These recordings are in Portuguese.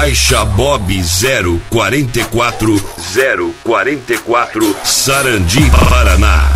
Caixa Bob 044 Sarandi, Paraná.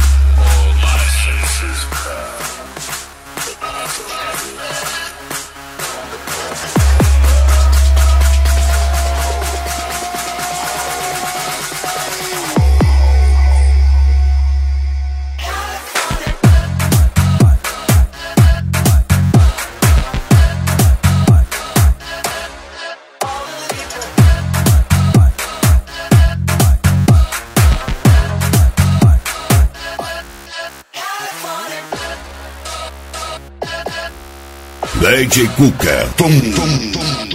DJ Cuca. Tum, tum, tum, tum.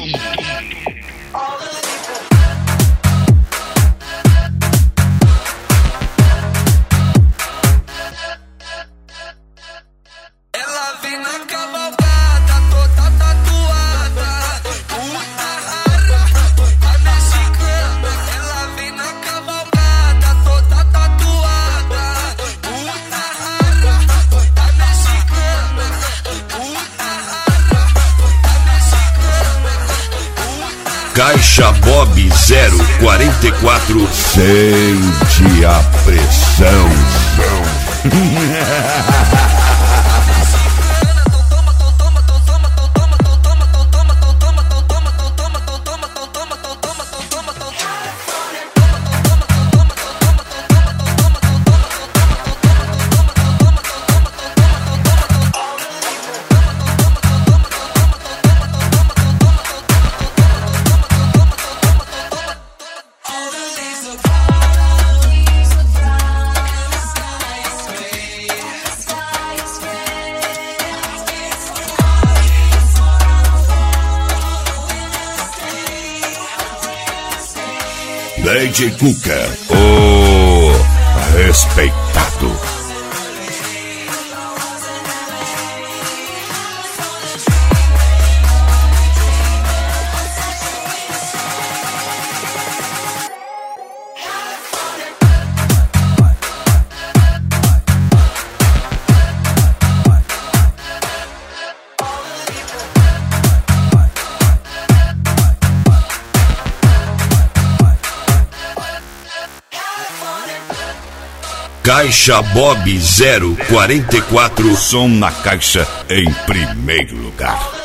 Ela vem na cavalgada, toda tatuada, puta rara, a mexicana. Ela vem na cavalgada, toda tatuada, puta rara, a mexicana. Caixa Bob 044. Sente a pressão. DJ Cuca, o respeitado. Caixa Bob 044. Som na caixa em primeiro lugar.